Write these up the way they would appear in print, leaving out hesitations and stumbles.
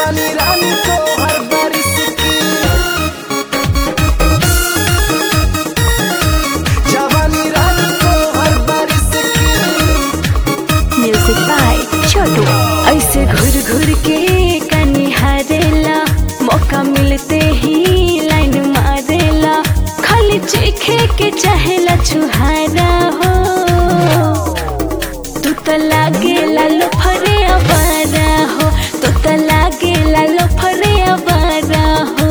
जवानी रानी तो हर बारिश की, जवानी रानी तो हर बारिश की। Music by Chhotu. ऐसे घुर घुर के कनी हारेला, मौका मिलते ही लाइन मारेला, खाली चीखे के चाहेला छुहारा हो। तू तो लागेला लोफरे आवारा हो, तू तो लागेला लोफरे आवारा हो।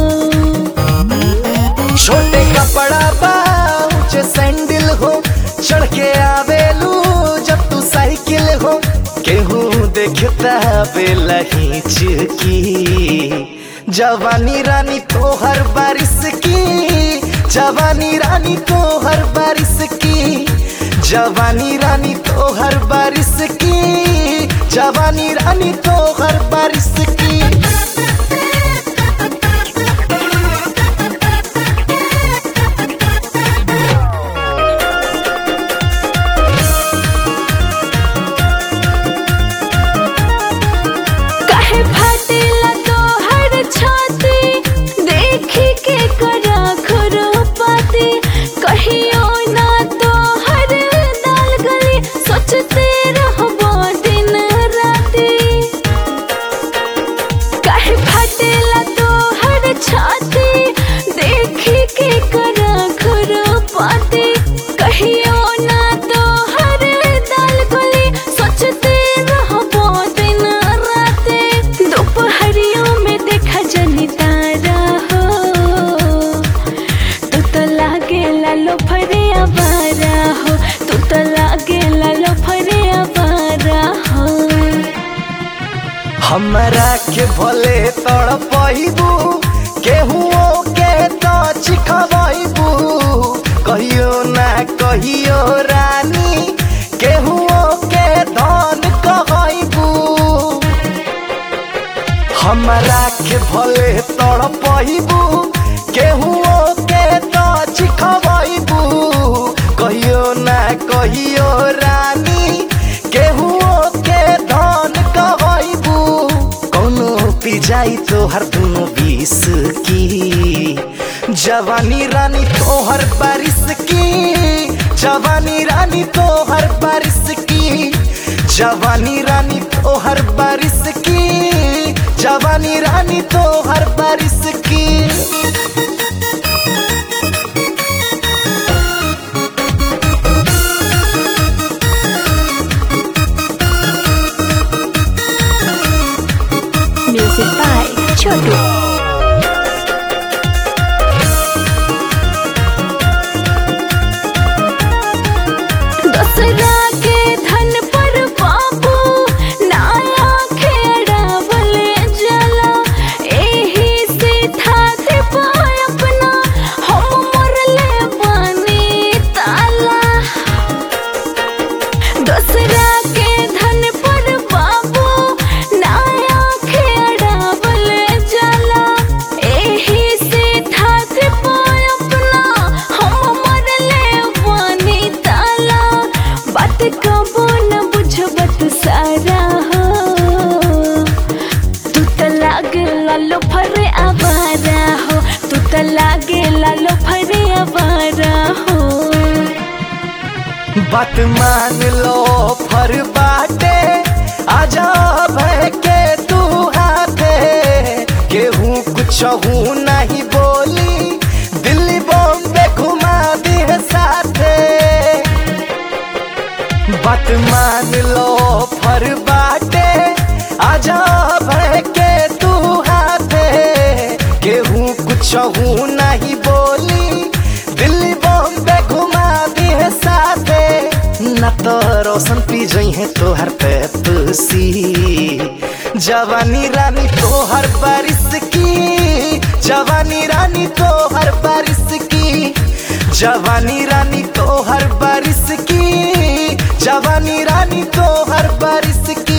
छोटे कपड़ा बा ऊंचे सैंडल हो, चढ़ के आवेलू जब तू साइकिल हो, केहू देखता बेला हिचकी। जवानी रानी तो हर बारिश की, जवानी रानी तो हर बारिश की, जवानी रानी तो हर बारिश की, जवानी रानी तो हर बारिश की। काहे फाटेला तोहर छाती, देखी के करा खुरपाती, कहियो ना तोहर दाल गली, सोचते रहबो दिन राती। काहे फाटेला तोहर छाती, देखी के करा खुरपाती, कहियो ना तोहर दाल गली, सोचते रहबो दिन राती। दोपहरियों में देखा जनी तारा हो, तू तो लागेला लोफरे आवारा हो, तू तो लागेला लोफरे आवारा हो। हमरा के भले तड़पइबू, केहुओ के तो चिखबइबू, कहियो ना कहियो रानी, केहुओ के धन कहइबू। हमरा के भले तड़पइबू, केहुओ के तो चिखबइबू, कहियो ना कहियो रानी, केहुओ के धन कहइबू। कौनो पी जाई तो हर दुनो बीस की, जवानी रानी तो हर बारिश की, जवानी रानी तो हर बारिश की, जवानी रानी तो हर बारिश की, जवानी रानी तो हर बारिश की। Music by Chhotu. दूसरा के धन पर बाबू नाया खेड़ावल जला, एही से ठाठे पाय अपना हम मरले बानी ताला। दूसरा के धन पर बाबू नाया खेड़ावल जला, एही से ठाठे पाय अपना हम मरले बानी ताला। बात कबो न बुझबत सारा हो, तू तो लागेला लोफरे आवारा हो, तू तो लागेला लोफरे आवारा हो। बात मान लो फर बाटे, आजा भय के तू हाथे, केहू कुछ नहीं बोली, दिल्ली बॉम्बे घुमा दिए साथे। बात मान लो फर बाटे, आजा भय के तू हाथे, केहू कुछ नहीं बोली, दिल्ली बॉम्बे घुमा दिए साथे। न तो रोशन पी जई है तो हर पेप्सी, जवानी रानी तो हर बारिश की, जवानी रानी तो हर बारिश की, जवानी रानी तो हर बारिश की, जवानी रानी तो हर बारिश की।